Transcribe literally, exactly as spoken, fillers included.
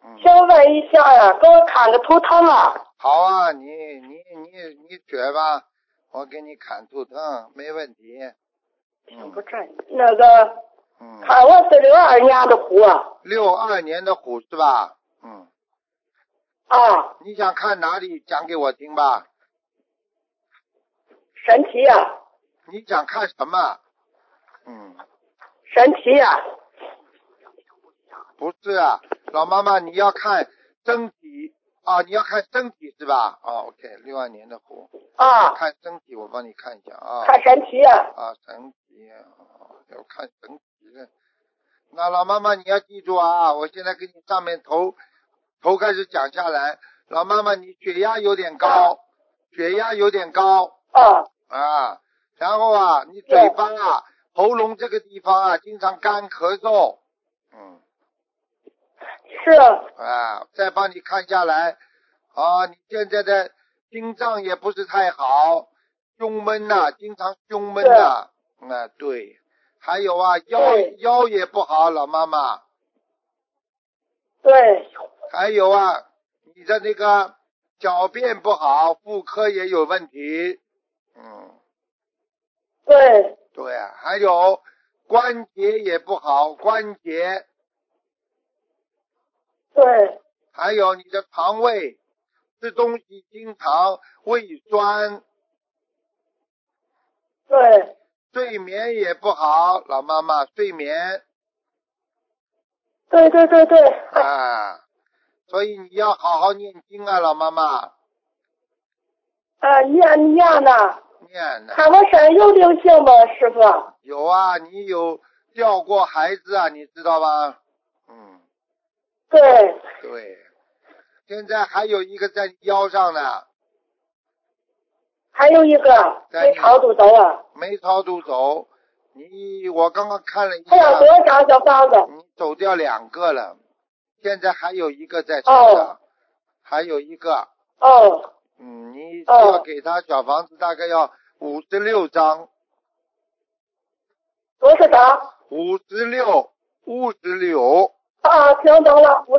想问一下呀、给我看个图腾啊。 好啊，你你你你觉吧，我给你看图腾，没问题。 行不正，那个， 嗯， 看我是六二年的虎啊。 六二年的虎是吧？嗯， 啊， 你想看哪里？讲给我听吧。 身体呀、 你想看什么？嗯， 身体呀、 不是啊，老妈妈，你要看身体啊，你要看身体是吧？啊 o k 六二年的虎， 啊， 看身体，我帮你看一下啊。 看身体呀、 啊，身体，啊要看身体的。那老妈妈你要记住啊，我现在给你上面头头开始讲下来，老妈妈你血压有点高，血压有点高啊， 啊，然后啊，你嘴巴啊、喉咙这个地方啊，经常干咳嗽，嗯， 是， 啊，再帮你看下来，啊，你现在的心脏也不是太好，胸闷呐、经常胸闷呐、啊，对，还有啊，腰对腰也不好，老妈妈， 对， 还有啊，你的那个小便不好，妇科也有问题，嗯， 对， 对啊，还有关节也不好，关节， 对， 还有你的肠胃，吃东西经常胃酸， 对， 睡眠也不好，老妈妈睡眠对对对对， 啊，所以你要好好念经啊，老妈妈， 啊，念念呢， 念呢。 看我身上有灵性吗，师傅？ 有啊，你有掉过孩子啊，你知道吧？嗯， 对， 对，现在还有一个在你腰上呢， 还有一个在你没超度走啊， 没超度走。你我刚刚看了一还要下多，少小房子？ 你走掉两个了，现在还有一个在身上， 哦还有一个， 哦嗯，你哦要给他小房子大概要五十六张， 多少张？ 五十六，五十六。 啊，听懂了。